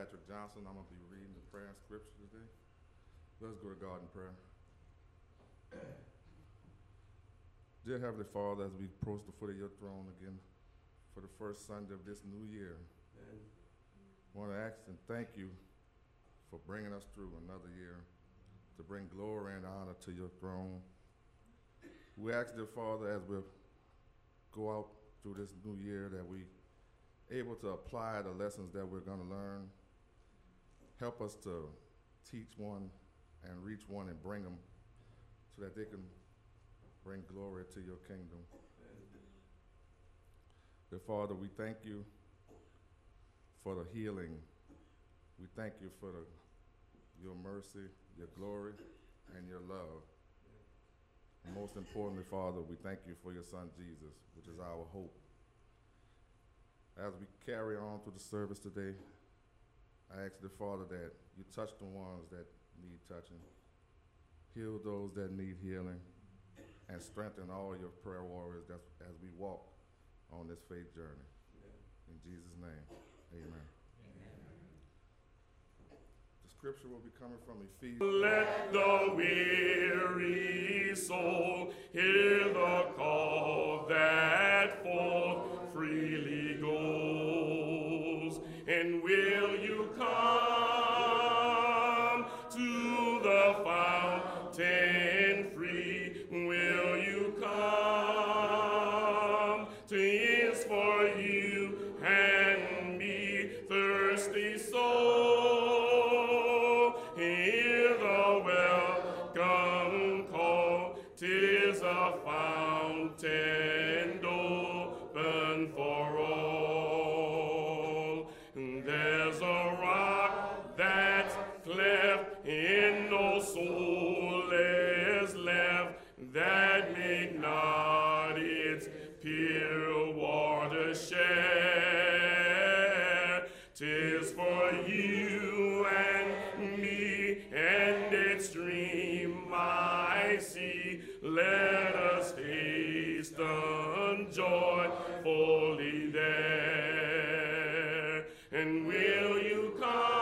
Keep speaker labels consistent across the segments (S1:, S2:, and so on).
S1: Patrick Johnson. I'm going to be reading the prayer and scripture today. Let's go to God in prayer. Dear Heavenly Father, as we approach the foot of your throne again for the first Sunday of this new year, I want to ask and thank you for bringing us through another year to bring glory and honor to your throne. We ask, dear Father, as we go out through this new year, that we able to apply the lessons that we're going to learn. Help us to teach one and reach one and bring them so that they can bring glory to your kingdom. Dear Father, we thank you for the healing. We thank you for your mercy, your glory, and your love. And most importantly, Father, we thank you for your Son, Jesus, which is our hope. As we carry on through the service today, I ask the Father that you touch the ones that need touching, heal those that need healing, and strengthen all your prayer warriors as we walk on this faith journey. In Jesus' name, amen. The scripture will be coming from Ephesians.
S2: Let the weary soul hear the call that forth freely goes. And will you come to the fountain free? Will you come? 'Tis for you and me, thirsty soul. Hear the welcome call. 'Tis a fountain open for all. There's a rock that's cleft, in no soul is left that may not its pure water share. 'Tis for you and me, and its stream I see. Let us hasten joyfully there. And will you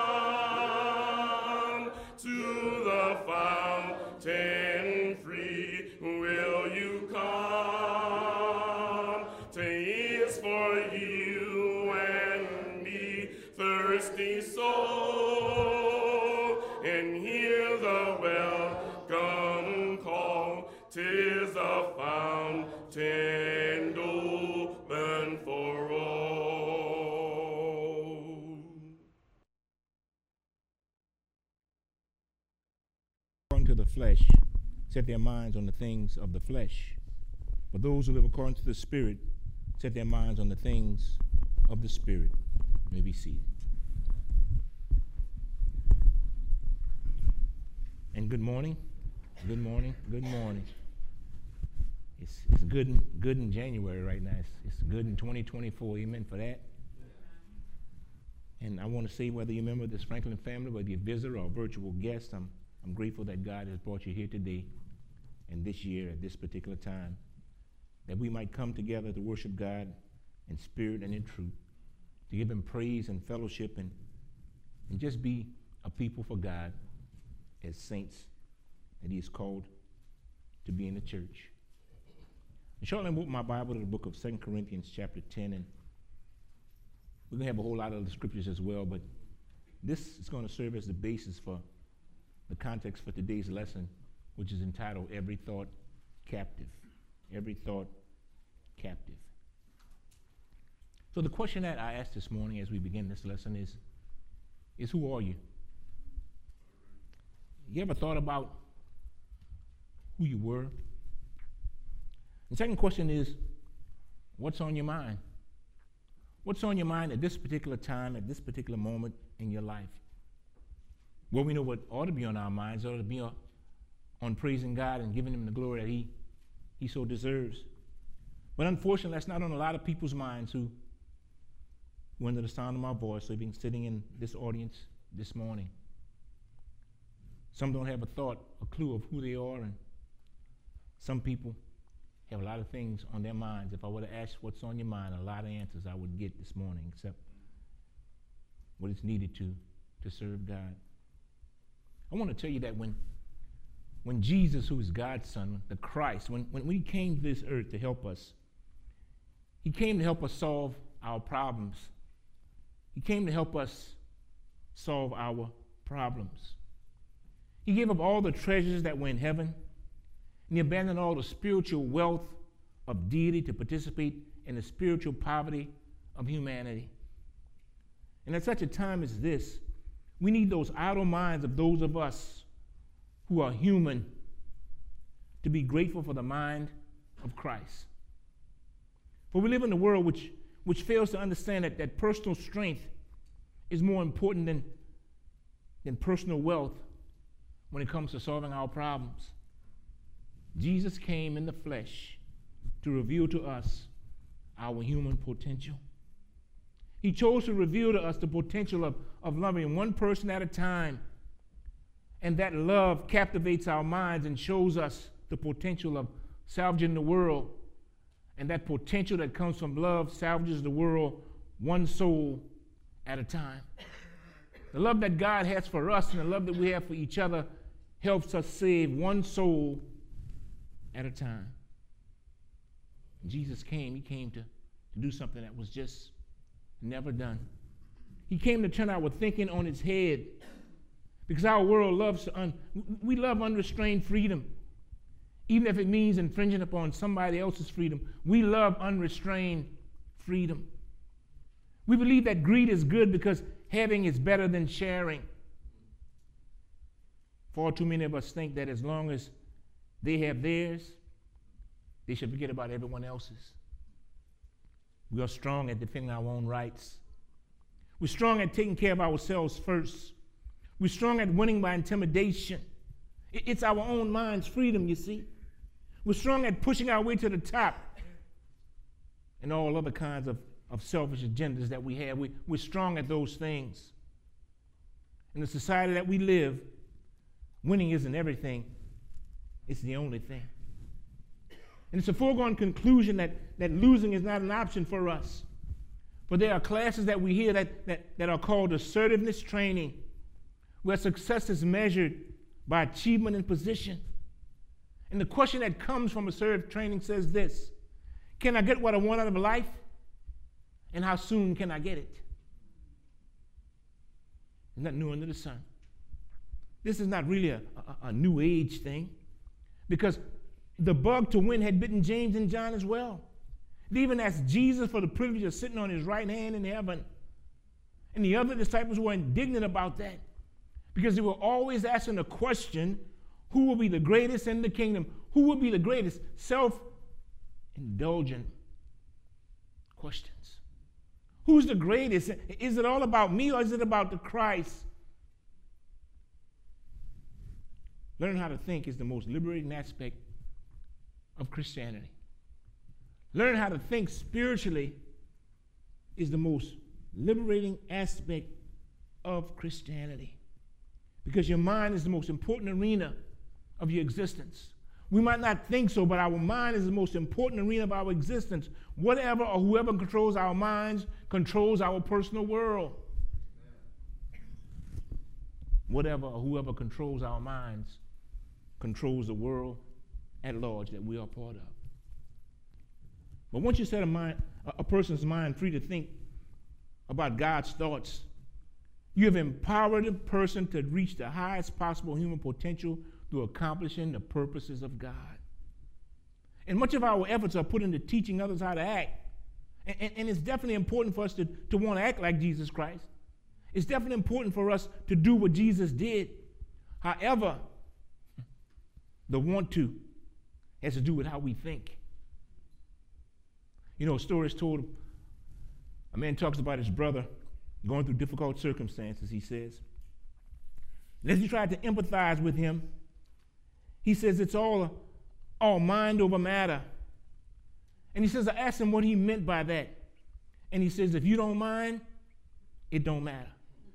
S2: come to the fountain free? Will you come? 'Tis for you and me, thirsty soul, and hear the welcome call. 'Tis a fountain open for all.
S3: According to the flesh, set their minds on the things of the flesh. But those who live according to the Spirit set their minds on the things of the Spirit. You may be seated. And good morning. Good morning. Good morning. It's good in January right now. It's good in 2024. Amen for that. And I want to say, whether you're a member of this Franklin family, whether you're a visitor or a virtual guest, I'm grateful that God has brought you here today and this year at this particular time, that we might come together to worship God in spirit and in truth, to give him praise and fellowship and just be a people for God as saints that he has called to be in the church. And shortly I open my Bible to the book of 2 Corinthians chapter 10, and we're going to have a whole lot of the scriptures as well, but this is going to serve as the basis for the context for today's lesson, which is entitled Every Thought Captive. Every Thought Captive. So the question that I asked this morning as we begin this lesson is who are you? You ever thought about who you were? The second question is, what's on your mind? What's on your mind at this particular time, at this particular moment in your life? Well, we know what ought to be on our minds. It ought to be on praising God and giving him the glory that he so deserves. But unfortunately, that's not on a lot of people's minds who under the sound of my voice, have been sitting in this audience this morning. Some don't have a clue of who they are, and some people have a lot of things on their minds. If I were to ask what's on your mind, a lot of answers I would get this morning, except what is needed to to serve God. I want to tell you that when Jesus, who is God's Son, the Christ, when he came to this earth to help us, he came to help us solve our problems. He came to help us solve our problems. He gave up all the treasures that were in heaven, and he abandoned all the spiritual wealth of deity to participate in the spiritual poverty of humanity. And at such a time as this, we need those idle minds of those of us who are human to be grateful for the mind of Christ. For we live in a world which fails to understand that personal strength is more important than personal wealth when it comes to solving our problems. Jesus came in the flesh to reveal to us our human potential. He chose to reveal to us the potential of loving one person at a time. And that love captivates our minds and shows us the potential of salvaging the world. And that potential that comes from love salvages the world one soul at a time. The love that God has for us and the love that we have for each other helps us save one soul at a time. When Jesus came, he came to do something that was just never done. He came to turn our thinking on its head, because our world loves we love unrestrained freedom, even if it means infringing upon somebody else's freedom. We love unrestrained freedom. We believe that greed is good because having is better than sharing. Far too many of us think that as long as they have theirs, they should forget about everyone else's. We are strong at defending our own rights. We're strong at taking care of ourselves first. We're strong at winning by intimidation. It's our own mind's freedom, you see. We're strong at pushing our way to the top and all other kinds of selfish agendas that we have. We're strong at those things. In the society that we live, winning isn't everything. It's the only thing. And it's a foregone conclusion that losing is not an option for us. But there are classes that we hear that are called assertiveness training, where success is measured by achievement and position. And the question that comes from assertive training says this: can I get what I want out of life? And how soon can I get it? There's nothing new under the sun. This is not really a new age thing, because the bug to win had bitten James and John as well. They even asked Jesus for the privilege of sitting on his right hand in heaven. And the other disciples were indignant about that, because they were always asking the question, who will be the greatest in the kingdom? Who will be the greatest? Self-indulgent questions. Who's the greatest? Is it all about me, or is it about the Christ? Learning how to think is the most liberating aspect of Christianity. Learning how to think spiritually is the most liberating aspect of Christianity, because your mind is the most important arena of your existence. We might not think so, but our mind is the most important arena of our existence. Whatever or whoever controls our minds controls our personal world. Whatever or whoever controls our minds controls the world at large that we are part of. But once you set a person's mind free to think about God's thoughts, you have empowered a person to reach the highest possible human potential through accomplishing the purposes of God. And much of our efforts are put into teaching others how to act. And it's definitely important for us to want to act like Jesus Christ. It's definitely important for us to do what Jesus did. However, the want to has to do with how we think. You know, a story is told, a man talks about his brother going through difficult circumstances, he says. And as he tried to empathize with him, he says it's all mind over matter. And he says, I asked him what he meant by that. And he says, if you don't mind, it don't matter.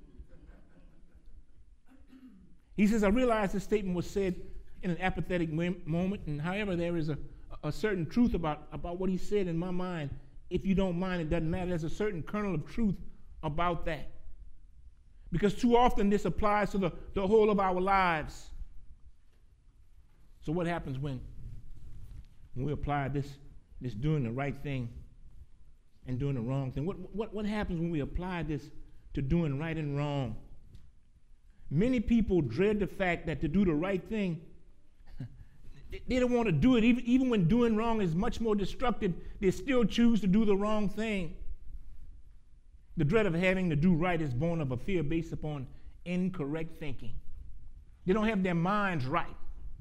S3: He says, I realize this statement was said in an apathetic moment, and however, there is a certain truth about what he said in my mind. If you don't mind, it doesn't matter. There's a certain kernel of truth about that. Because too often this applies to the whole of our lives. So what happens when we apply this doing the right thing and doing the wrong thing? What happens when we apply this to doing right and wrong? Many people dread the fact that to do the right thing, they don't want to do it. Even when doing wrong is much more destructive, they still choose to do the wrong thing. The dread of having to do right is born of a fear based upon incorrect thinking. They don't have their minds right.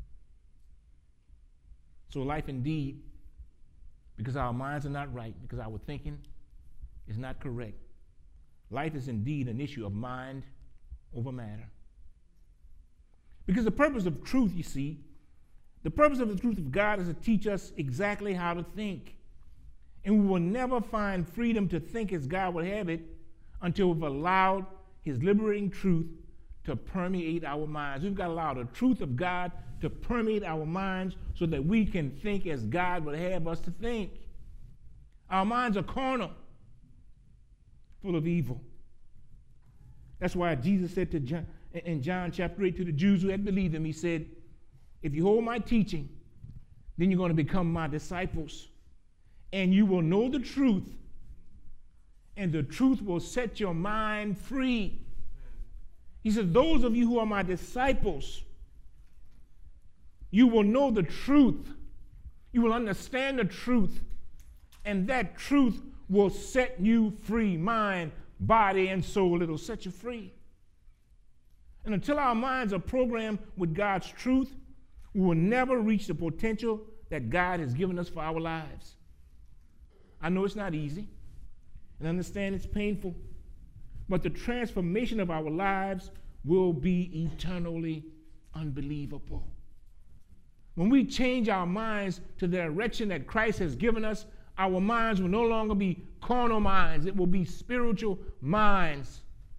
S3: So life indeed, because our minds are not right, because our thinking is not correct, life is indeed an issue of mind over matter. Because the purpose of truth, you see, the purpose of the truth of God is to teach us exactly how to think. And we will never find freedom to think as God would have it until we've allowed his liberating truth to permeate our minds. We've got to allow the truth of God to permeate our minds so that we can think as God would have us to think. Our minds are carnal, full of evil. That's why Jesus said to John, in John chapter 8 to the Jews who had believed him, he said, if you hold my teaching, then you're going to become my disciples, and you will know the truth, and the truth will set your mind free. He said, those of you who are my disciples, you will know the truth. You will understand the truth, and that truth will set you free, mind, body, and soul. It'll set you free. And until our minds are programmed with God's truth, we will never reach the potential that God has given us for our lives. I know it's not easy, and I understand it's painful, but the transformation of our lives will be eternally unbelievable. When we change our minds to the direction that Christ has given us, our minds will no longer be carnal minds. It will be spiritual minds.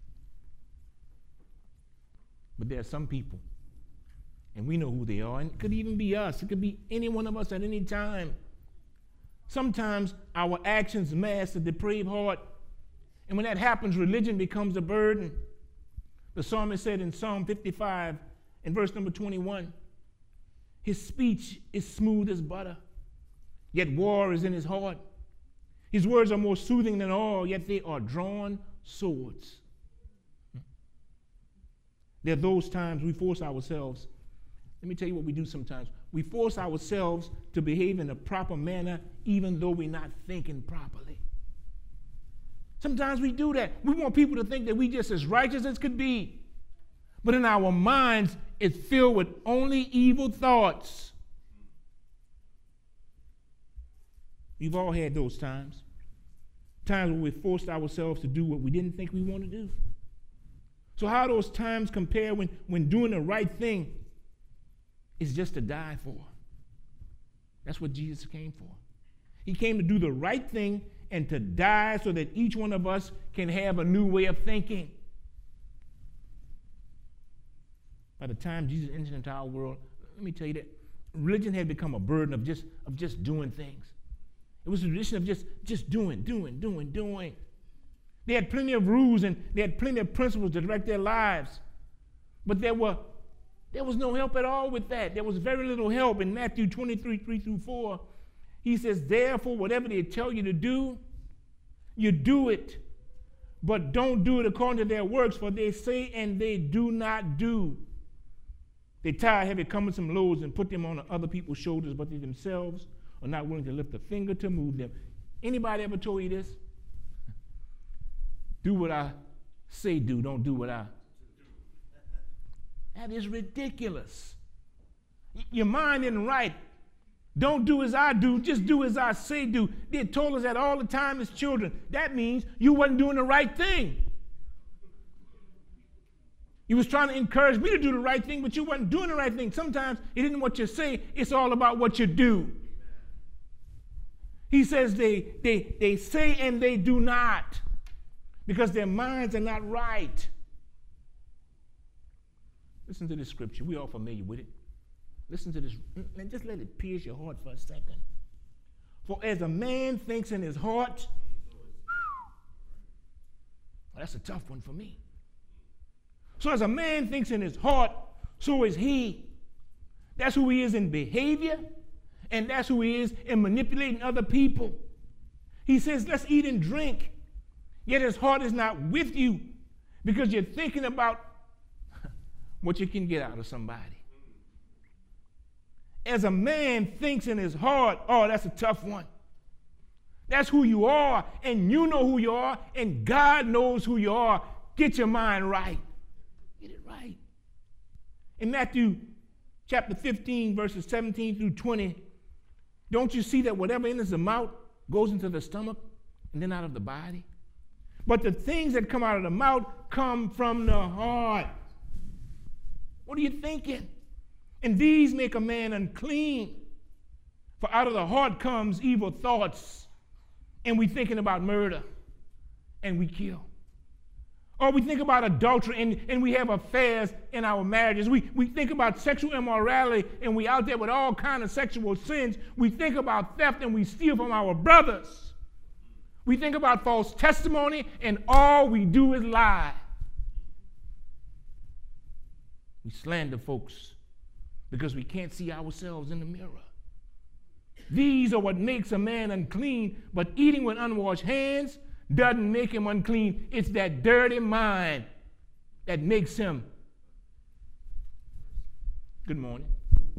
S3: But there are some people, and we know who they are, and it could even be us. It could be any one of us at any time. Sometimes our actions mask a depraved heart, and when that happens, religion becomes a burden. The psalmist said in Psalm 55, in verse number 21, his speech is smooth as butter, yet war is in his heart. His words are more soothing than all, yet they are drawn swords. There are those times we force ourselves. Let me tell you what we do sometimes. We force ourselves to behave in a proper manner even though we're not thinking properly. Sometimes we do that. We want people to think that we're just as righteous as could be. But in our minds, it's filled with only evil thoughts. We've all had those times. Times when we forced ourselves to do what we didn't think we want to do. So how those times compare when doing the right thing is just to die for? That's what Jesus came for. He came to do the right thing and to die so that each one of us can have a new way of thinking. By the time Jesus entered into our world, let me tell you that religion had become a burden of just doing things. It was a tradition of just doing. They had plenty of rules and they had plenty of principles to direct their lives. But there was no help at all with that. There was very little help. In Matthew 23, 3-4, he says, therefore, whatever they tell you to do, you do it. But don't do it according to their works, for they say and they do not do. They tie heavy cumbersome loads and put them on other people's shoulders, but they themselves are not willing to lift a finger to move them. Anybody ever told you this? Do what I say do, don't do what I. That is ridiculous. Your mind isn't right. Don't do as I do, just do as I say do. They told us that all the time as children. That means you wasn't doing the right thing. You was trying to encourage me to do the right thing, but you wasn't doing the right thing. Sometimes it isn't what you say, it's all about what you do. He says they say and they do not because their minds are not right. Listen to this scripture. We're all familiar with it. Listen to this, and just let it pierce your heart for a second. For as a man thinks in his heart, well, that's a tough one for me. So as a man thinks in his heart, so is he. That's who he is in behavior, and that's who he is in manipulating other people. He says, let's eat and drink, yet his heart is not with you because you're thinking about what you can get out of somebody. As a man thinks in his heart, oh, that's a tough one. That's who you are, and you know who you are, and God knows who you are. Get your mind right. Get it right. In Matthew chapter 15, verses 17 through 20, don't you see that whatever enters the mouth goes into the stomach and then out of the body? But the things that come out of the mouth come from the heart. What are you thinking? And these make a man unclean. For out of the heart comes evil thoughts, and we thinking about murder, and we kill. Or we think about adultery, and we have affairs in our marriages. We think about sexual immorality, and we out there with all kinds of sexual sins. We think about theft, and we steal from our brothers. We think about false testimony, and all we do is lie. We slander folks because we can't see ourselves in the mirror. These are what makes a man unclean, but eating with unwashed hands doesn't make him unclean. It's that dirty mind that makes him. Good morning.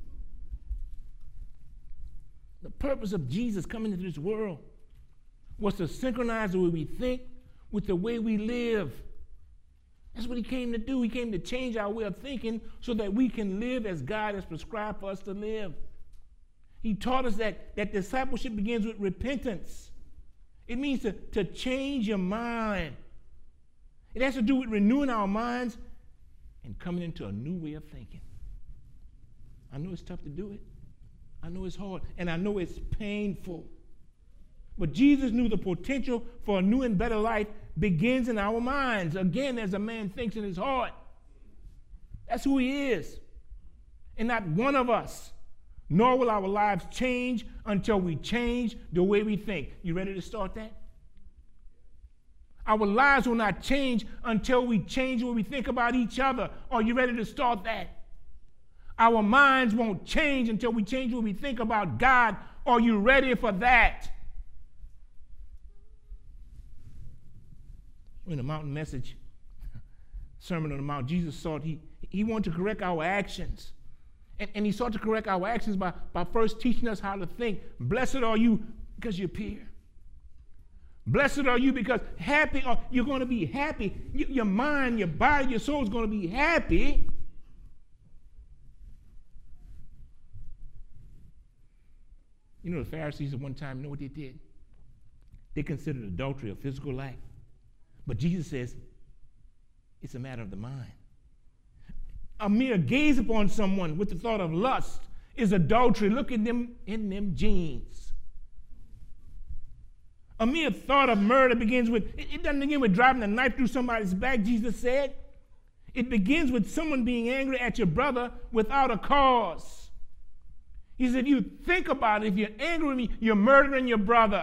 S3: The purpose of Jesus coming into this world was to synchronize the way we think with the way we live. That's what he came to do. He came to change our way of thinking so that we can live as God has prescribed for us to live. He taught us that discipleship begins with repentance. It means to change your mind. It has to do with renewing our minds and coming into a new way of thinking. I know it's tough to do it. I know it's hard. And I know it's painful. But Jesus knew the potential for a new and better life begins in our minds. Again, as a man thinks in his heart. That's who he is. And not one of us, nor will our lives change until we change the way we think. You ready to start that? Our lives will not change until we change what we think about each other. Are you ready to start that? Our minds won't change until we change what we think about God. Are you ready for that? In the mountain message, Sermon on the Mount, Jesus thought he wanted to correct our actions. And he sought to correct our actions by first teaching us how to think. Blessed are you because you're pure. Blessed are you because happy, or you're going to be happy. Your mind, your body, your soul is going to be happy. You know, the Pharisees at one time, you know what they did? They considered adultery a physical act. But Jesus says it's a matter of the mind. A mere gaze upon someone with the thought of lust is adultery. Look at them in them jeans. A mere thought of murder begins with, it doesn't begin with driving a knife through somebody's back, Jesus said. It begins with someone being angry at your brother without a cause. He said, if you think about it, if you're angry with me, you're murdering your brother.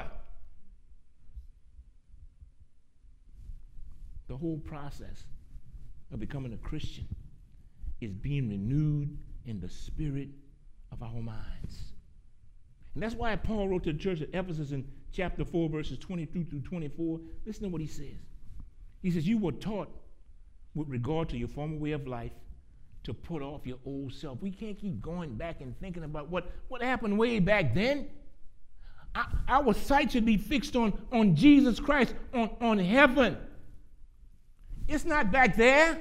S3: The whole process of becoming a Christian is being renewed in the spirit of our minds. And that's why Paul wrote to the church at Ephesus in chapter 4, verses 22 through 24. Listen to what he says. He says, you were taught with regard to your former way of life to put off your old self. We can't keep going back and thinking about what happened way back then. Our sight should be fixed on Jesus Christ, on heaven. It's not back there.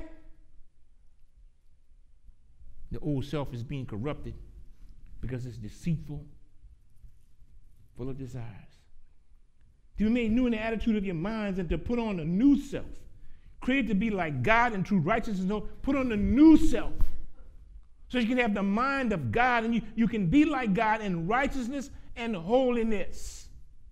S3: The old self is being corrupted because it's deceitful, full of desires. To be made new in the attitude of your minds and to put on a new self, created to be like God in true righteousness. No, put on the new self so you can have the mind of God and you can be like God in righteousness and holiness.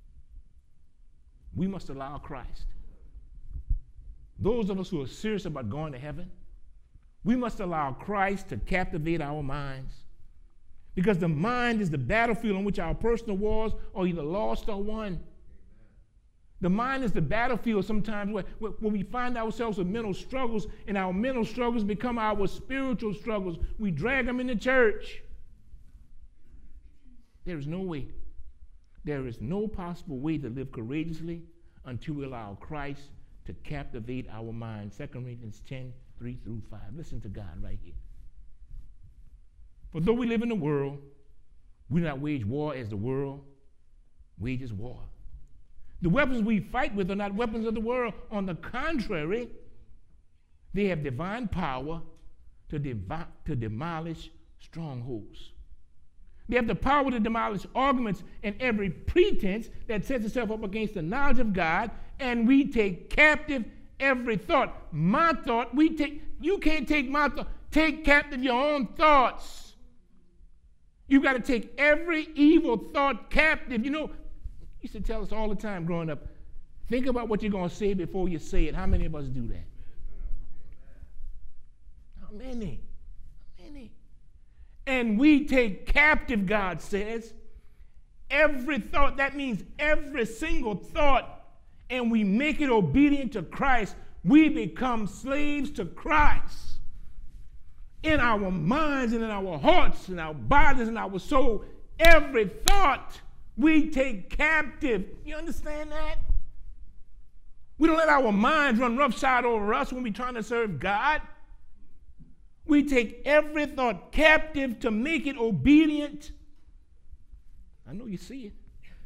S3: We must allow Christ. Those of us who are serious about going to heaven, we must allow Christ to captivate our minds. Because the mind is the battlefield on which our personal wars are either lost or won. The mind is the battlefield sometimes where we find ourselves with mental struggles, and our mental struggles become our spiritual struggles. We drag them into church. There is no way. There is no possible way to live courageously until we allow Christ to captivate our mind. 2 Corinthians 10, 3 through 5. Listen to God right here. For though we live in the world, we do not wage war as the world wages war. The weapons we fight with are not weapons of the world. On the contrary, they have divine power to demolish strongholds. They have the power to demolish arguments and every pretense that sets itself up against the knowledge of God, and we take captive every thought. My thought, you can't take my thought. Take captive your own thoughts. You got to take every evil thought captive. You know, used to tell us all the time growing up, think about what you're going to say before you say it. How many of us do that? How many? How many? And we take captive, God says, every thought. That means every single thought, and we make it obedient to Christ. We become slaves to Christ. In our minds and in our hearts and our bodies and our soul, every thought we take captive. You understand that? We don't let our minds run roughshod over us when we're trying to serve God. We take every thought captive to make it obedient. I know you see it.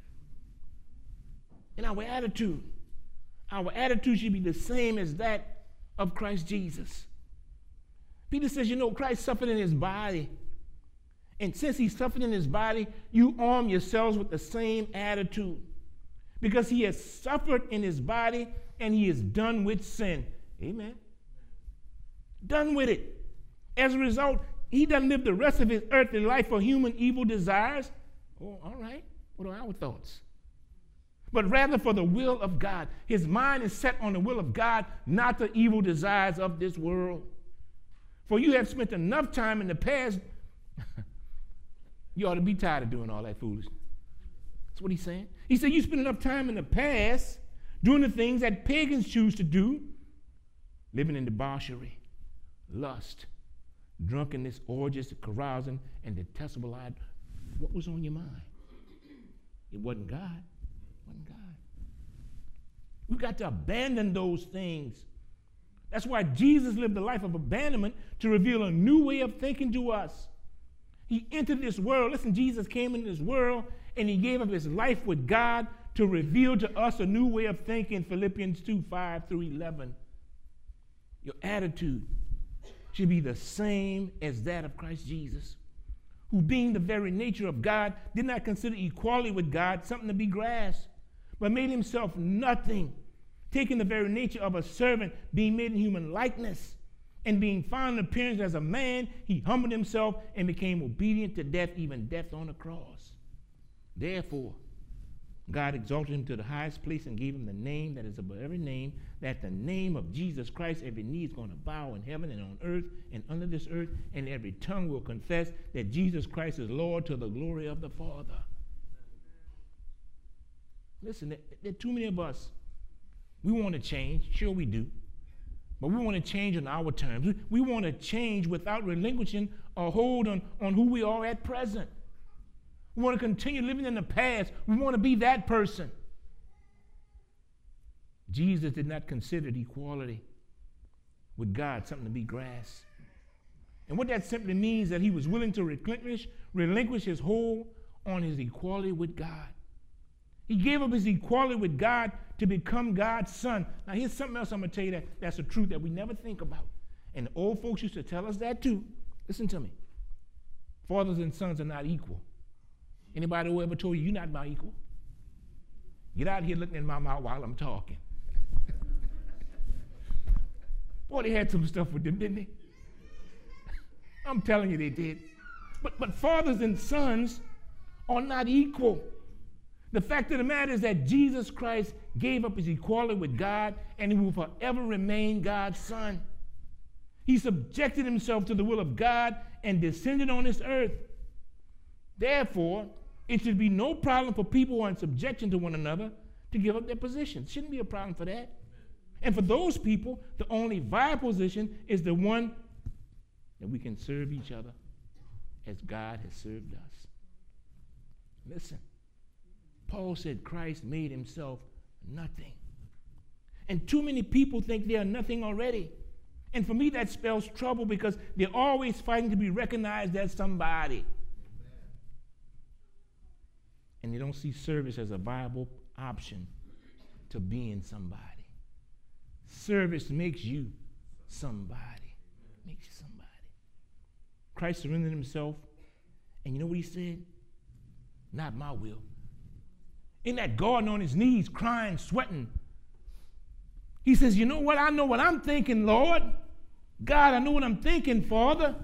S3: In our attitude should be the same as that of Christ Jesus. Peter says, you know, Christ suffered in his body. And since he suffered in his body, you arm yourselves with the same attitude. Because he has suffered in his body and he is done with sin. Amen. Done with it. As a result, he doesn't live the rest of his earthly life for human evil desires. Oh, all right. What are our thoughts? But rather for the will of God. His mind is set on the will of God, not the evil desires of this world. For you have spent enough time in the past. You ought to be tired of doing all that foolishness. That's what he's saying. He said you spent enough time in the past doing the things that pagans choose to do, living in debauchery, lust, drunkenness, orgies, carousing, and detestable idols. What was on your mind? It wasn't God. It wasn't God. We've got to abandon those things. That's why Jesus lived a life of abandonment, to reveal a new way of thinking to us. He entered this world. Listen, Jesus came into this world and he gave up his life with God to reveal to us a new way of thinking. Philippians 2, 5 through 11. Your attitude should be the same as that of Christ Jesus, who being the very nature of God, did not consider equality with God something to be grasped, but made himself nothing, taking the very nature of a servant, being made in human likeness. And being found in appearance as a man, he humbled himself and became obedient to death, even death on the cross. Therefore, God exalted him to the highest place and gave him the name that is above every name, that the name of Jesus Christ, every knee is going to bow in heaven and on earth and under this earth, and every tongue will confess that Jesus Christ is Lord, to the glory of the Father. Listen, there are too many of us. We want to change. Sure we do. But we want to change on our terms. We want to change without relinquishing a hold on who we are at present. We want to continue living in the past. We want to be that person. Jesus did not consider equality with God something to be grasped. And what that simply means that he was willing to relinquish his hold on his equality with God. He gave up his equality with God to become God's son. Now, here's something else I'm going to tell you that's a truth that we never think about. And the old folks used to tell us that too. Listen to me. Fathers and sons are not equal. Anybody who ever told you you're not my equal? Get out here looking in my mouth while I'm talking. Boy, they had some stuff with them, didn't they? I'm telling you they did. But fathers and sons are not equal. The fact of the matter is that Jesus Christ gave up his equality with God, and he will forever remain God's son. He subjected himself to the will of God and descended on this earth. Therefore, it should be no problem for people who are in subjection to one another to give up their position. Shouldn't be a problem for that. And for those people, the only viable position is the one that we can serve each other as God has served us. Listen, Paul said Christ made himself nothing. And too many people think they are nothing already. And for me, that spells trouble because they're always fighting to be recognized as somebody. And they don't see service as a viable option to being somebody. Service makes you somebody. Makes you somebody. Christ surrendered himself, and you know what he said? Not my will. In that garden on his knees, crying, sweating, he says, you know what? I know what I'm thinking, Lord. God, I know what I'm thinking, Father.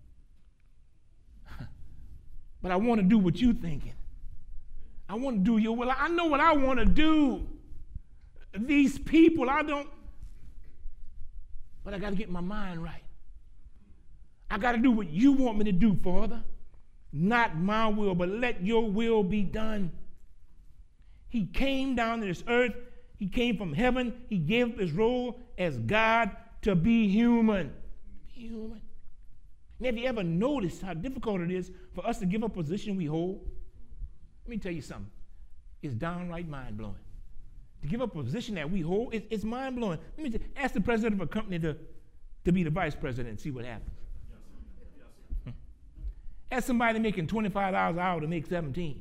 S3: But I want to do what you're thinking. I want to do your will. I know what I want to do. These people, I don't. But I got to get my mind right. I got to do what you want me to do, Father. Not my will, but let your will be done. He came down to this earth. He came from heaven. He gave up his role as God to be human. Be human. And have you ever noticed how difficult it is for us to give up a position we hold? Let me tell you something. It's downright mind-blowing. To give up a position that we hold, it's mind-blowing. Let me ask the president of a company to be the vice president and see what happens. Yes. Ask somebody making $25 an hour to make 17.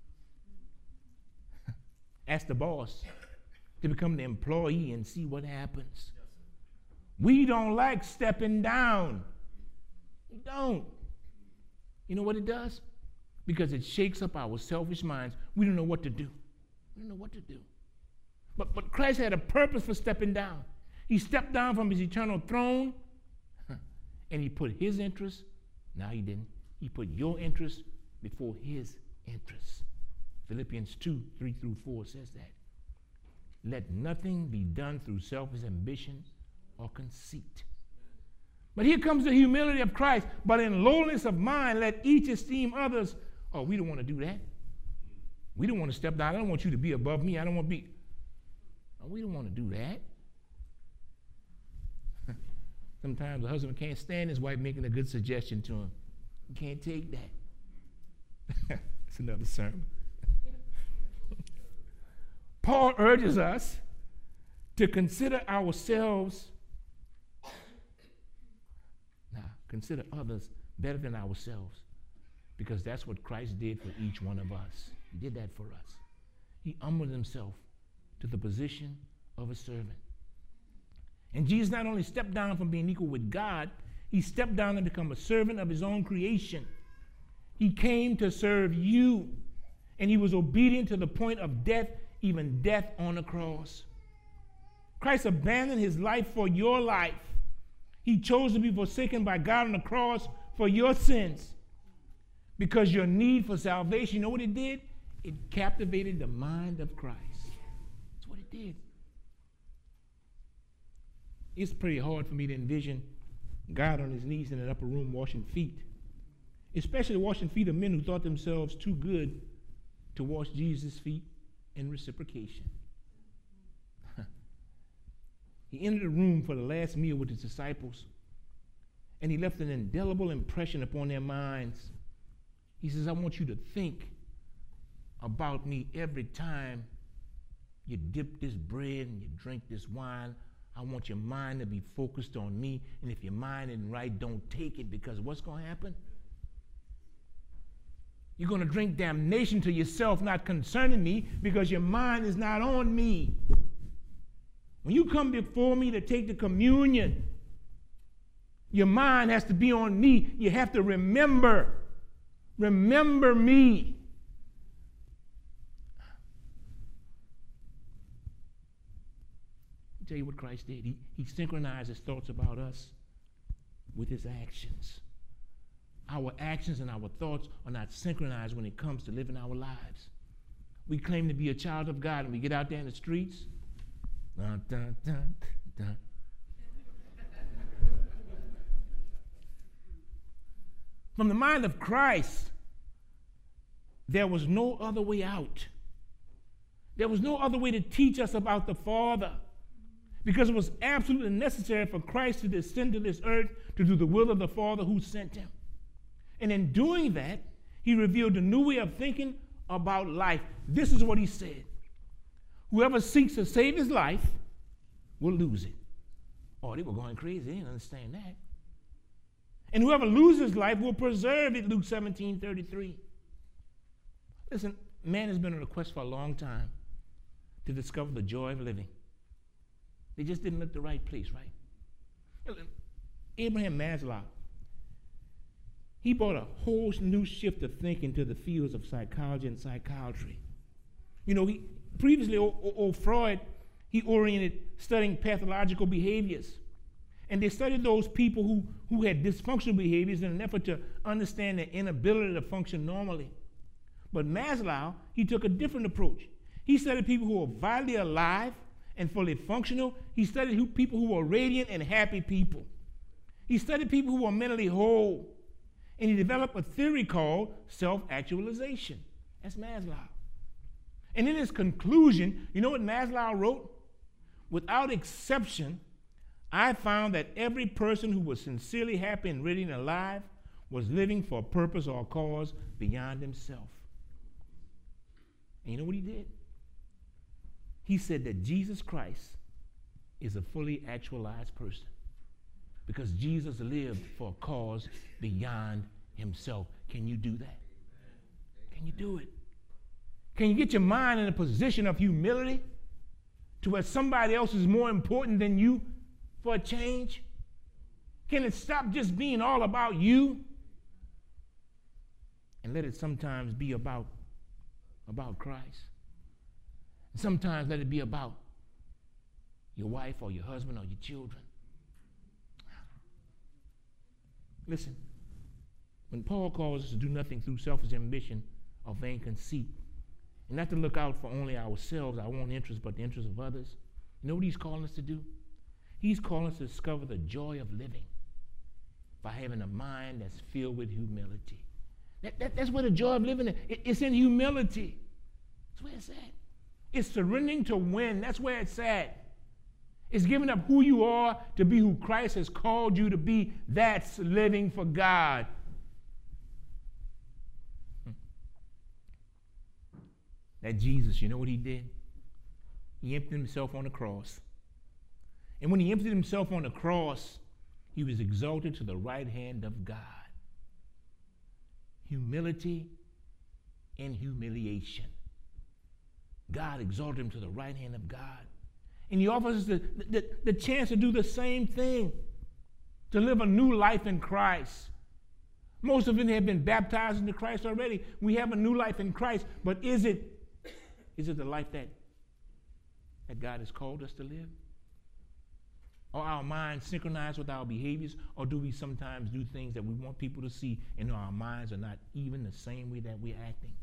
S3: Ask the boss to become the employee and see what happens. Yes, we don't like stepping down. We don't. You know what it does? Because it shakes up our selfish minds. We don't know what to do. We don't know what to do. But Christ had a purpose for stepping down. He stepped down from his eternal throne, and he put his interests. No, he didn't. He put your interests before his interests. Philippians 2:3-4 says that. Let nothing be done through selfish ambition or conceit. But here comes the humility of Christ. But in lowliness of mind, let each esteem others. Oh, we don't want to do that. We don't want to step down. I don't want you to be above me. I don't want to be. Oh, we don't want to do that. Sometimes the husband can't stand his wife making a good suggestion to him. He can't take that. It's another sermon. Paul urges us to consider ourselves, consider others better than ourselves, because that's what Christ did for each one of us. He did that for us. He humbled himself to the position of a servant. And Jesus not only stepped down from being equal with God, he stepped down and become a servant of his own creation. He came to serve you, and he was obedient to the point of death, even death on the cross. Christ abandoned his life for your life. He chose to be forsaken by God on the cross for your sins, because your need for salvation, you know what it did? It captivated the mind of Christ. That's what it did. It's pretty hard for me to envision God on his knees in an upper room washing feet, especially washing feet of men who thought themselves too good to wash Jesus' feet in reciprocation. He entered the room for the last meal with his disciples, and he left an indelible impression upon their minds. He says, I want you to think about me every time you dip this bread and you drink this wine. I want your mind to be focused on me, and if your mind isn't right, don't take it, because what's going to happen? You're going to drink damnation to yourself, not concerning me, because your mind is not on me. When you come before me to take the communion, your mind has to be on me. You have to remember me. I'll tell you what Christ did. He synchronized his thoughts about us with his actions. Our actions and our thoughts are not synchronized when it comes to living our lives. We claim to be a child of God, and we get out there in the streets. Dun, dun, dun, dun. From the mind of Christ, there was no other way out. There was no other way to teach us about the Father, because it was absolutely necessary for Christ to descend to this earth to do the will of the Father who sent him. And in doing that, he revealed a new way of thinking about life. This is what he said: whoever seeks to save his life will lose it. Oh, they were going crazy. They didn't understand that. And whoever loses life will preserve it, Luke 17:33. Listen, man has been on a quest for a long time to discover the joy of living. They just didn't look the right place, right? Abraham Maslow, he brought a whole new shift of thinking to the fields of psychology and psychiatry. You know, previously, old Freud, he oriented studying pathological behaviors. And they studied those people who had dysfunctional behaviors in an effort to understand their inability to function normally. But Maslow, he took a different approach. He studied people who were vitally alive and fully functional. He studied people who were radiant and happy people. He studied people who were mentally whole. And he developed a theory called self-actualization. That's Maslow. And in his conclusion, you know what Maslow wrote? Without exception, I found that every person who was sincerely happy and radiant and alive was living for a purpose or a cause beyond himself. And you know what he did? He said that Jesus Christ is a fully actualized person because Jesus lived for a cause beyond himself. Can you do that? Can you do it? Can you get your mind in a position of humility to where somebody else is more important than you for a change? Can it stop just being all about you and let it sometimes be about Christ? And sometimes let it be about your wife or your husband or your children. Listen, when Paul calls us to do nothing through selfish ambition or vain conceit, and not to look out for only ourselves, our own interests, but the interests of others, you know what he's calling us to do? He's calling us to discover the joy of living by having a mind that's filled with humility. That's where the joy of living is. It's in humility. That's where it's at. It's surrendering to win. That's where it's at. It's giving up who you are to be who Christ has called you to be. That's living for God. That Jesus, you know what he did? He emptied himself on the cross. And when he emptied himself on the cross, he was exalted to the right hand of God. Humility and humiliation. God exalted him to the right hand of God. And he offers us the chance to do the same thing, to live a new life in Christ. Most of it have been baptized into Christ already. We have a new life in Christ, but is it the life that God has called us to live? Are our minds synchronized with our behaviors, or do we sometimes do things that we want people to see and our minds are not even the same way that we're acting?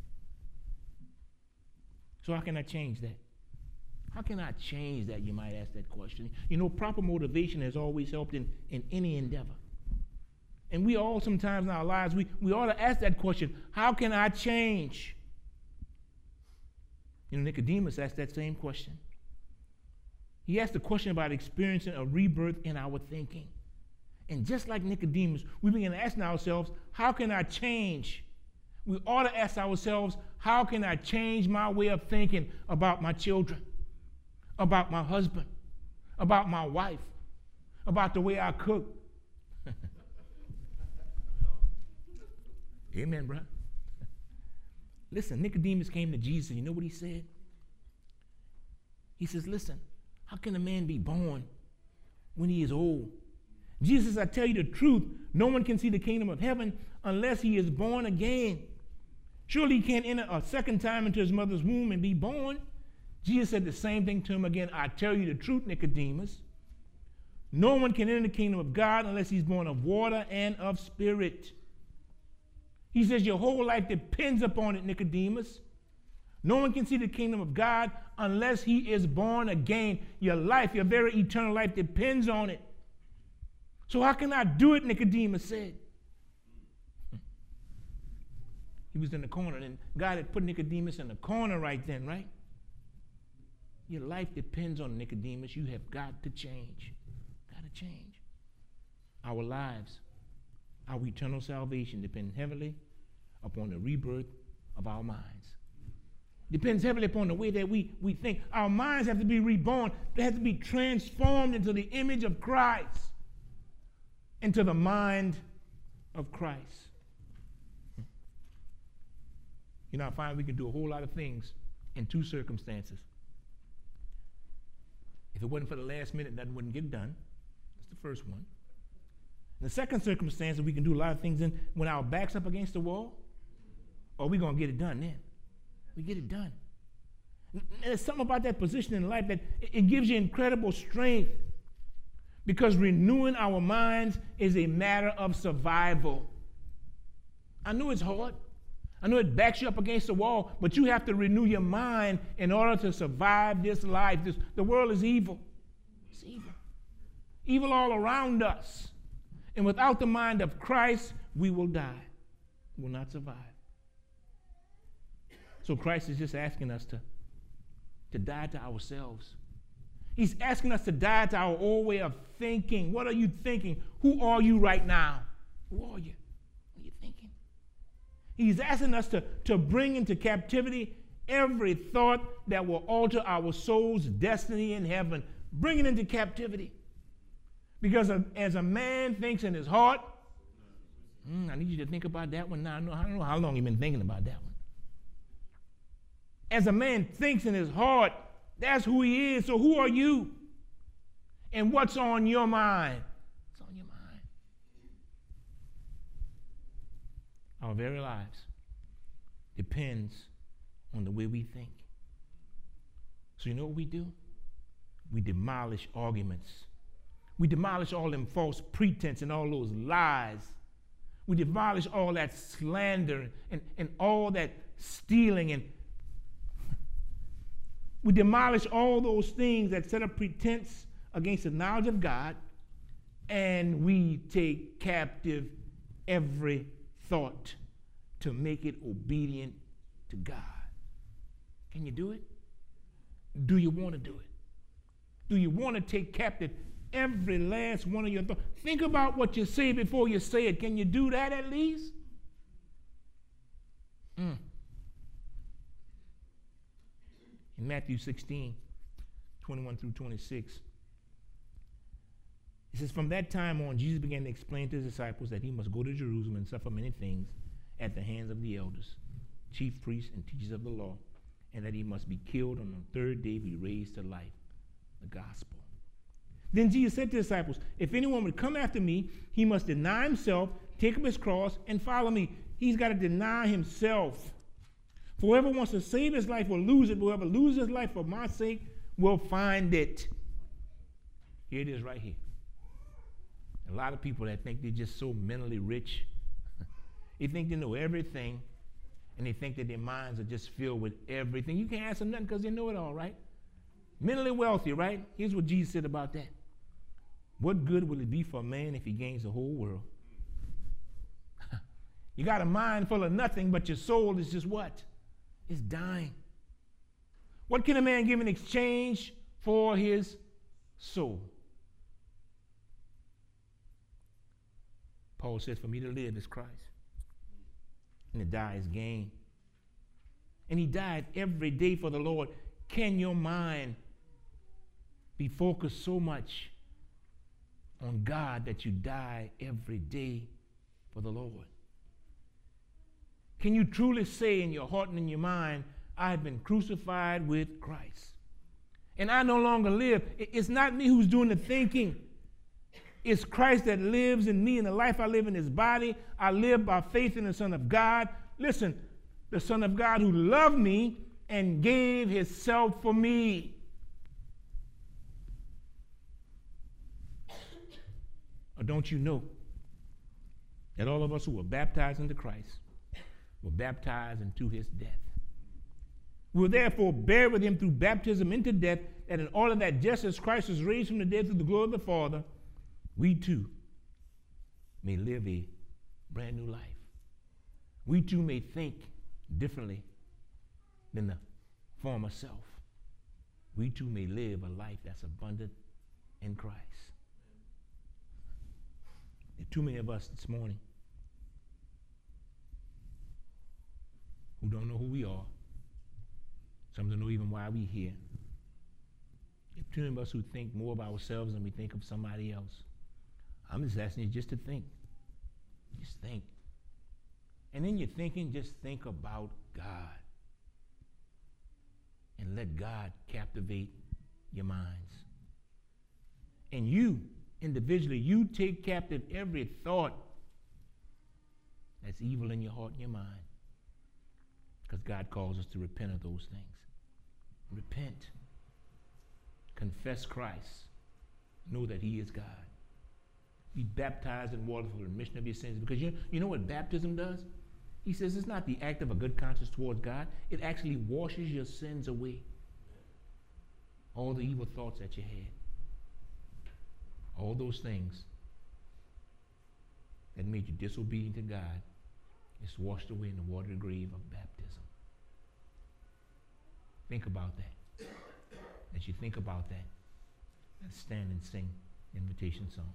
S3: So how can I change that? How can I change that, you might ask that question. You know, proper motivation has always helped in any endeavor. And we all sometimes in our lives, we ought to ask that question, how can I change? You know, Nicodemus asked that same question. He asked the question about experiencing a rebirth in our thinking. And just like Nicodemus, we begin asking ourselves, how can I change? We ought to ask ourselves, how can I change my way of thinking about my children, about my husband, about my wife, about the way I cook? Amen, bro. Listen, Nicodemus came to Jesus. You know what he said? He says, listen, how can a man be born when he is old? Jesus, I tell you the truth, no one can see the kingdom of heaven unless he is born again. Surely he can't enter a second time into his mother's womb and be born. Jesus said the same thing to him again. I tell you the truth, Nicodemus. No one can enter the kingdom of God unless he's born of water and of spirit. He says your whole life depends upon it, Nicodemus. No one can see the kingdom of God unless he is born again. Your life, your very eternal life depends on it. So how can I do it, Nicodemus said. He was in the corner, and God had put Nicodemus in the corner right then, right? Your life depends on Nicodemus. You have got to change. Got to change. Our lives, our eternal salvation depend heavily upon the rebirth of our minds. Depends heavily upon the way that we think. Our minds have to be reborn. They have to be transformed into the image of Christ, into the mind of Christ. You know, I find we can do a whole lot of things in two circumstances. If it wasn't for the last minute, nothing wouldn't get done. That's the first one. And the second circumstance that we can do a lot of things in when our back's up against the wall, or we're going to get it done then. We get it done. And there's something about that position in life that it gives you incredible strength, because renewing our minds is a matter of survival. I know it's hard. I know it backs you up against the wall, but you have to renew your mind in order to survive this life. The world is evil. It's evil. Evil all around us. And without the mind of Christ, we will die. We will not survive. So Christ is just asking us to die to ourselves. He's asking us to die to our old way of thinking. What are you thinking? Who are you right now? Who are you? What are you thinking? He's asking us to bring into captivity every thought that will alter our soul's destiny in heaven. Bring it into captivity. Because as a man thinks in his heart, I need you to think about that one now. I don't know how long you've been thinking about that one. As a man thinks in his heart, that's who he is. So who are you? And what's on your mind? What's on your mind? Our very lives depends on the way we think. So you know what we do? We demolish arguments. We demolish all them false pretense and all those lies. We demolish all that slander and all that stealing, and we demolish all those things that set up pretense against the knowledge of God, and we take captive every thought to make it obedient to God. Can you do it? Do you want to do it? Do you want to take captive every last one of your thoughts? Think about what you say before you say it. Can you do that at least? In Matthew 16, 21 through 26, it says, from that time on, Jesus began to explain to his disciples that he must go to Jerusalem and suffer many things at the hands of the elders, chief priests, and teachers of the law, and that he must be killed, on the third day be raised to life. The gospel. Then Jesus said to the disciples, if anyone would come after me, he must deny himself, take up his cross, and follow me. He's got to deny himself. For whoever wants to save his life will lose it, but whoever loses his life for my sake will find it. Here it is right here. A lot of people that think they're just so mentally rich, they think they know everything, and they think that their minds are just filled with everything. You can't ask them nothing because they know it all, right? Mentally wealthy, right? Here's what Jesus said about that. What good will it be for a man if he gains the whole world? You got a mind full of nothing, but your soul is just what? It's dying. What can a man give in exchange for his soul? Paul says, for me to live is Christ, and to die is gain. And he died every day for the Lord. Can your mind be focused so much on God that you die every day for the Lord? Can you truly say in your heart and in your mind, I have been crucified with Christ, and I no longer live? It's not me who's doing the thinking. It's Christ that lives in me, and the life I live in his body, I live by faith in the Son of God. Listen, the Son of God who loved me and gave himself for me. Or don't you know that all of us who were baptized into Christ were baptized into his death? We were therefore buried with him through baptism into death, that in order that just as Christ was raised from the dead through the glory of the Father, we too may live a brand new life. We too may think differently than the former self. we too may live a life that's abundant in Christ. There are too many of us this morning who don't know who we are. Some don't know even why we're here. There are too many of us who think more of ourselves than we think of somebody else. I'm just asking you just to think. Just think. And in your thinking, just think about God. And let God captivate your minds. And you, individually, you take captive every thought that's evil in your heart and your mind. Because God calls us to repent of those things. Repent. Confess Christ. Know that he is God. Be baptized in water for the remission of your sins. Because you know what baptism does? He says it's not the act of a good conscience towards God. It actually washes your sins away. All the evil thoughts that you had. All those things that made you disobedient to God is washed away in the watery grave of baptism. Think about that. As you think about that, let's stand and sing the invitation song.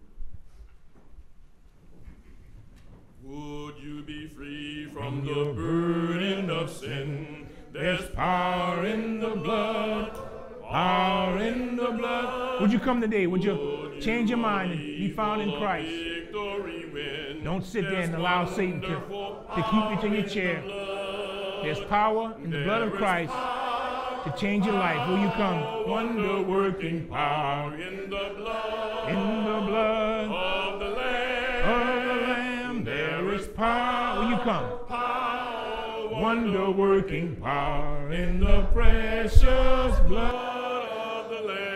S2: Would you be free from the burden of sin? There's power in the blood, power in the blood.
S3: Would you come today? Would you change your mind and be found in Christ? Don't sit there and allow Satan to keep you to your chair. There's power in the blood of Christ to change your life. Will you come?
S2: Wonder-working power in the blood
S3: of the Lamb. There is power. Will you come? Wonder-working power in the precious blood
S2: of the Lamb.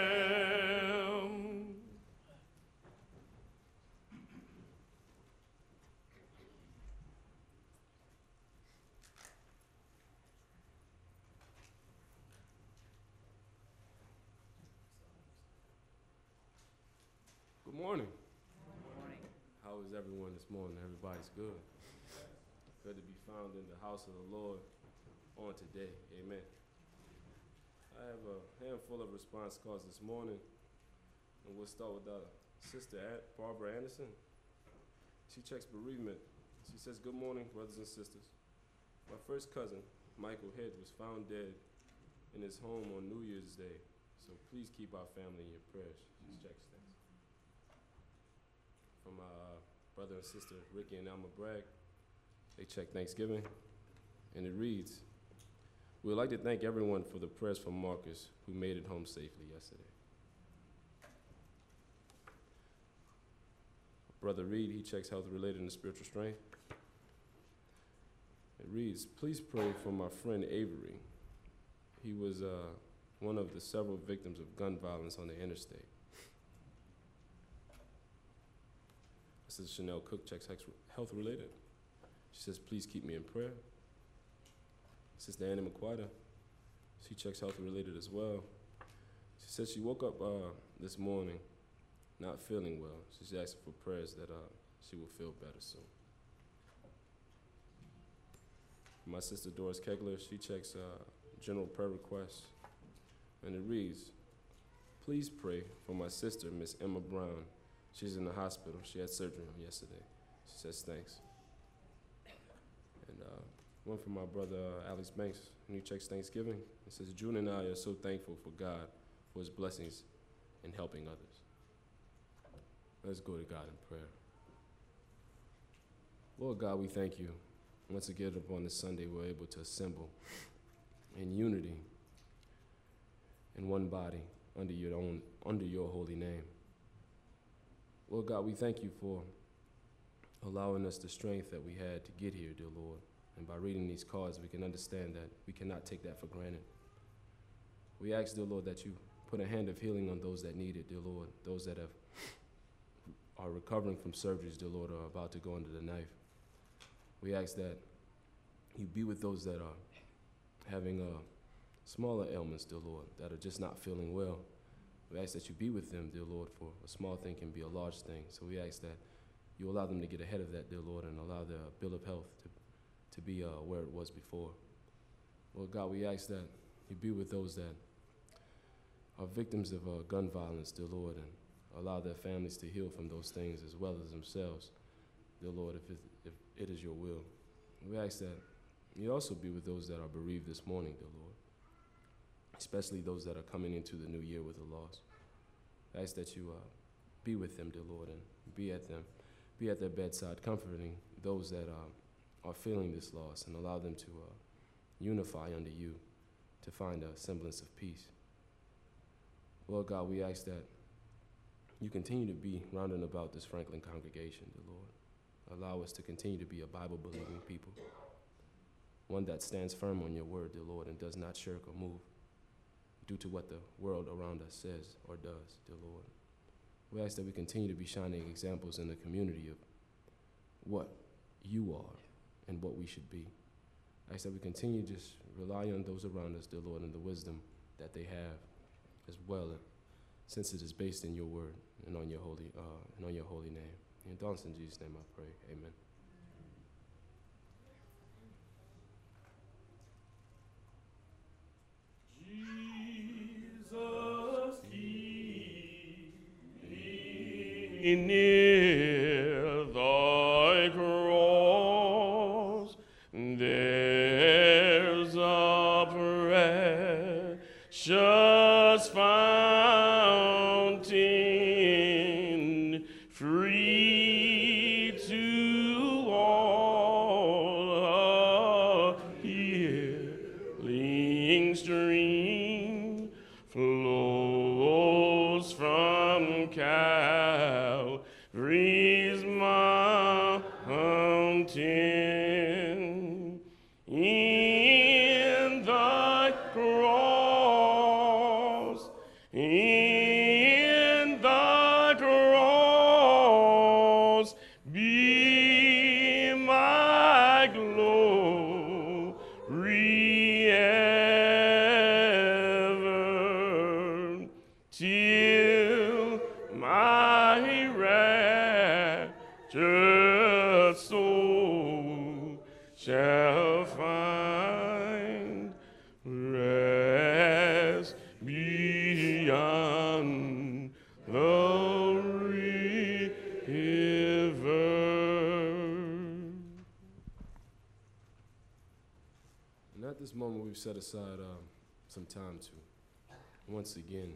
S2: Good morning. Good morning. How is everyone this morning? Everybody's good. Good to be found in the house of the Lord on today. Amen. I have a handful of response cards this morning, and we'll start with Sister Barbara Anderson. She checks bereavement. She says, "Good morning, brothers and sisters. My first cousin, Michael Head, was found dead in his home on New Year's Day, so please keep our family in your prayers." She checks things. From brother and sister Ricky and Alma Bragg, they check Thanksgiving, and it reads, "We would like to thank everyone for the prayers for Marcus, who made it home safely yesterday." Brother Reed, he checks health-related and spiritual strength. It reads, "Please pray for my friend Avery. He was one of the several victims of gun violence on the interstate." This is Chanel Cook, checks health-related. She says, "Please keep me in prayer." Sister Annie McQuarter, she checks health-related as well. She says she woke up this morning not feeling well. She's asking for prayers that she will feel better soon. My sister Doris Kegler, she checks general prayer requests, and it reads, "Please pray for my sister, Miss Emma Brown. She's in the hospital. She had surgery yesterday." She says thanks. And one from my brother Alex Banks, and he checks Thanksgiving. It says, "June and I are so thankful for God for his blessings in helping others." Let's go to God in prayer. Lord God, we thank you. Once again upon this Sunday, we're able to assemble in unity in one body under your holy name. Lord God, we thank you for allowing us the strength that we had to get here, dear Lord. And by reading these cards, we can understand that we cannot take that for granted. We ask, dear Lord, that you put a hand of healing on those that need it, dear Lord, those that are recovering from surgeries, dear Lord, are about to go under the knife. We ask that you be with those that are having smaller ailments, dear Lord, that are just not feeling well. We ask that you be with them, dear Lord, for a small thing can be a large thing. So we ask that you allow them to get ahead of that, dear Lord, and allow their bill of health to be where it was before. Lord God, we ask that you be with those that are victims of gun violence, dear Lord, and allow their families to heal from those things as well as themselves, dear Lord, if it is your will. We ask that you also be with those that are bereaved this morning, dear Lord, especially those that are coming into the new year with a loss. I ask that you be with them, dear Lord, and be at their bedside, comforting those that are feeling this loss, and allow them to unify under you to find a semblance of peace. Lord God, we ask that you continue to be round and about this Franklin congregation, dear Lord. Allow us to continue to be a Bible-believing people, one that stands firm on your word, dear Lord, and does not shirk or move due to what the world around us says or does, dear Lord. We ask that we continue to be shining examples in the community of what you are and what we should be. I ask that we continue to just rely on those around us, dear Lord, and the wisdom that they have as well, since it is based in your word and on your holy name. In Dawson, Jesus' name I pray, amen.
S4: Jesus, keep me near thy cross. There's a precious fountain, free to all, a healing stream flows from Calvary's mountain. In thy cross, in thy cross, be my glory ever, till my raptured soul shall find rest beyond the river.
S2: And at this moment, we've set aside some time to, once again,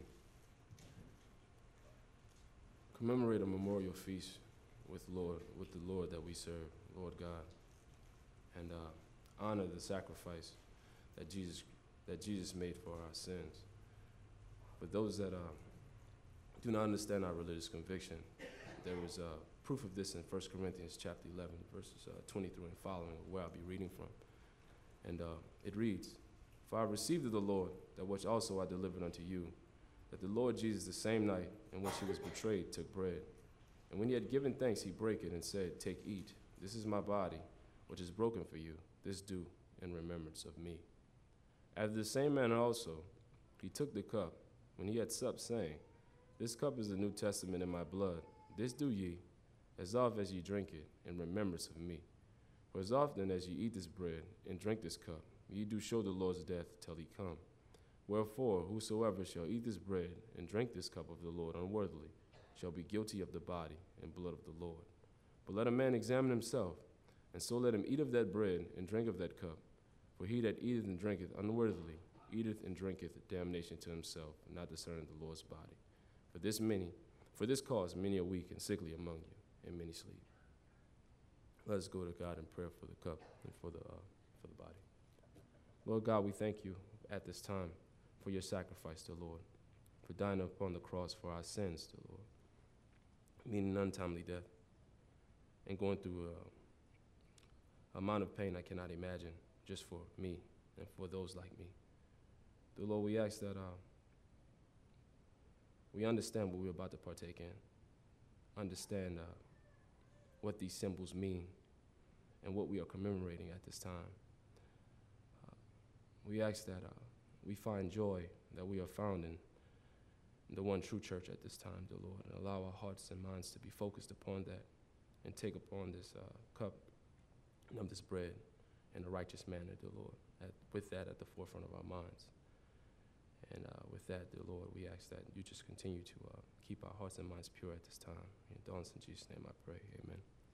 S2: commemorate a memorial feast with the Lord that we serve, Lord God, and honor the sacrifice that Jesus made for our sins. For those that do not understand our religious conviction, there is proof of this in 1 Corinthians chapter 11, verses 23 and following, where I'll be reading from. And it reads, "For I received of the Lord that which also I delivered unto you, that the Lord Jesus, the same night in which he was betrayed, took bread. And when he had given thanks, he brake it and said, Take, eat. This is my body, which is broken for you. This do in remembrance of me. After the same manner also, he took the cup when he had supped, saying, This cup is the New Testament in my blood. This do ye, as oft as ye drink it, in remembrance of me. For as often as ye eat this bread and drink this cup, ye do show the Lord's death till he come. Wherefore, whosoever shall eat this bread and drink this cup of the Lord unworthily shall be guilty of the body and blood of the Lord. But let a man examine himself, and so let him eat of that bread and drink of that cup. For he that eateth and drinketh unworthily eateth and drinketh damnation to himself, not discerning the Lord's body. For this cause many are weak and sickly among you, and many sleep." Let us go to God in prayer for the cup and for the body. Lord God, we thank you at this time for your sacrifice, dear Lord, for dying upon the cross for our sins, dear Lord, meaning untimely death, and going through an amount of pain I cannot imagine just for me and for those like me. Dear Lord, we ask that we understand what we're about to partake in, understand what these symbols mean and what we are commemorating at this time. We ask that we find joy that we are found in the one true church at this time, dear Lord, and allow our hearts and minds to be focused upon that and take upon this cup of this bread in a righteous manner, dear Lord, with that at the forefront of our minds. And with that, dear Lord, we ask that you just continue to keep our hearts and minds pure at this time. In Darlington, in Jesus' name I pray, amen.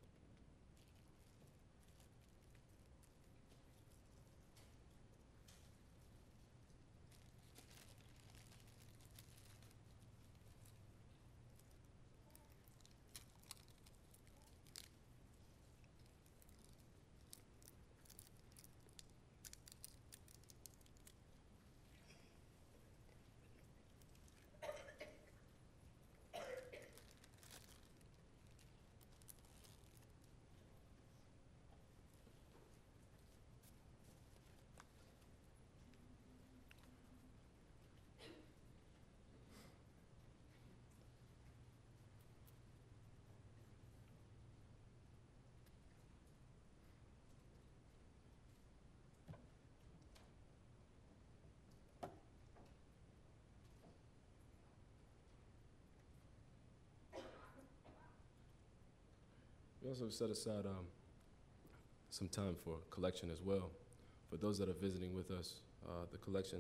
S2: We also set aside some time for collection as well. For those that are visiting with us, the collection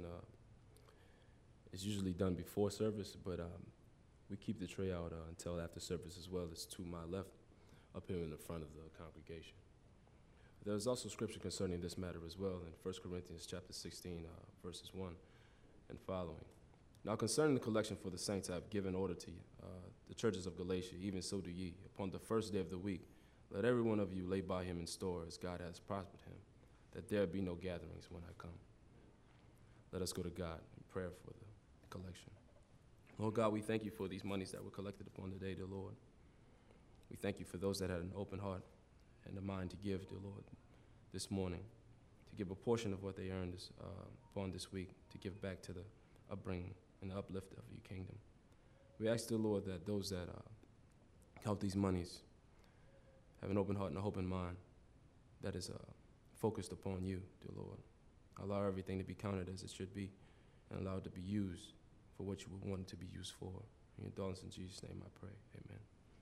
S2: is usually done before service, but we keep the tray out until after service as well. It's to my left, up here in the front of the congregation. There's also scripture concerning this matter as well in 1 Corinthians chapter 16, verses 1 and following. Now concerning the collection for the saints, I have given order to you, the churches of Galatia, even so do ye. Upon the first day of the week, let every one of you lay by him in store as God has prospered him, that there be no gatherings when I come. Let us go to God in prayer for the collection. Lord God, we thank you for these monies that were collected upon the day, dear Lord. We thank you for those that had an open heart and a mind to give, dear Lord, this morning, to give a portion of what they earned upon this week, to give back to the upbringing and the uplift of your kingdom. We ask, dear Lord, that those that count these monies have an open heart and an open mind that is focused upon you, dear Lord. Allow everything to be counted as it should be and allow it to be used for what you would want it to be used for. In your Darlington, in Jesus' name I pray, amen.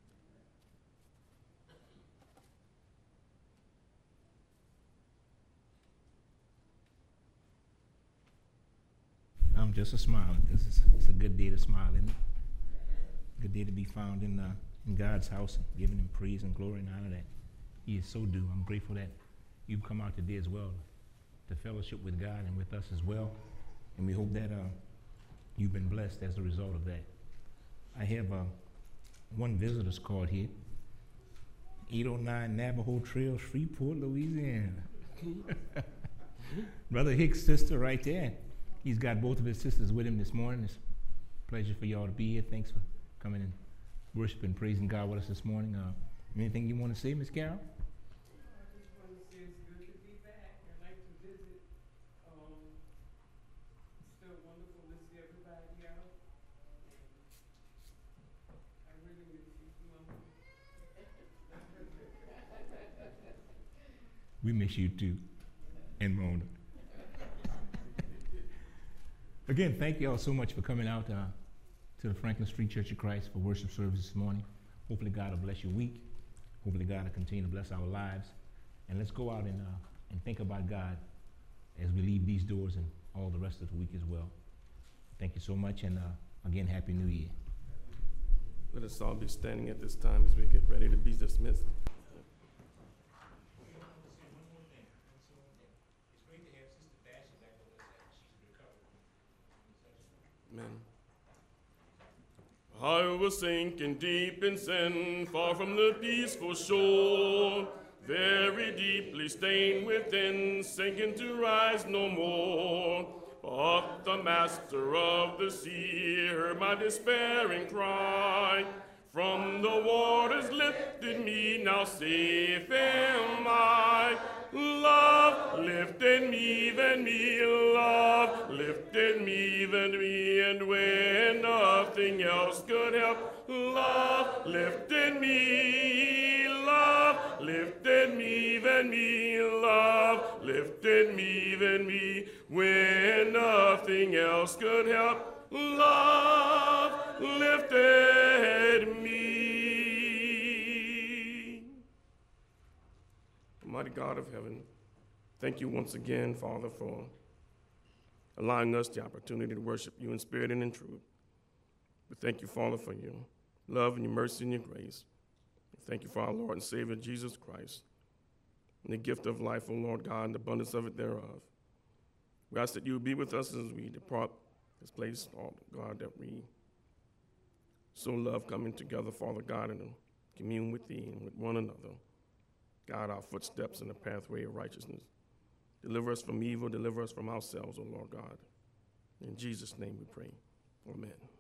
S3: I'm just a smiling because it's a good day to smile, isn't it? Good day to be found in God's house, giving him praise and glory and honor that he is so due. I'm grateful that you've come out today as well to fellowship with God and with us as well. And we hope that you've been blessed as a result of that. I have one visitor's card here. 809 Navajo Trail, Shreveport, Louisiana. Brother Hicks' sister right there. He's got both of his sisters with him this morning. It's a pleasure for y'all to be here. Thanks for coming and worshiping and praising God with us this morning. Anything you want to say, Miss Carol?
S5: I just want to say it's good to be back. I like to visit. It's still wonderful to see everybody out. I really miss you, Mama.
S3: We miss you too, and Mona. Again, thank you all so much for coming out to the Franklin Street Church of Christ for worship service this morning. Hopefully God will bless your week. Hopefully God will continue to bless our lives. And let's go out and think about God as we leave these doors and all the rest of the week as well. Thank you so much, and again, Happy New Year.
S4: Let us all be standing at this time as we get ready to be dismissed. Amen. I was sinking deep in sin, far from the peaceful shore, very deeply stained within, sinking to rise no more. But the master of the sea heard my despairing cry. From the waters lifted me, now safe am I. Love lifted me, even me, love lifted me, even me, and when nothing else could help, love lifted me, love lifted me, even me, love lifted me, even me, when nothing else could help, love lifted me. Almighty God of heaven, thank you once again, Father, for allowing us the opportunity to worship you in spirit and in truth. We thank you, Father, for your love and your mercy and your grace. We thank you for our Lord and Savior, Jesus Christ, and the gift of life, O Lord God, and the abundance of it thereof. We ask that you would be with us as we depart this place, Lord God, that we so love coming together, Father God, and commune with thee and with one another. Guide our footsteps in the pathway of righteousness. Deliver us from evil, deliver us from ourselves, O Lord God. In Jesus' name we pray. Amen.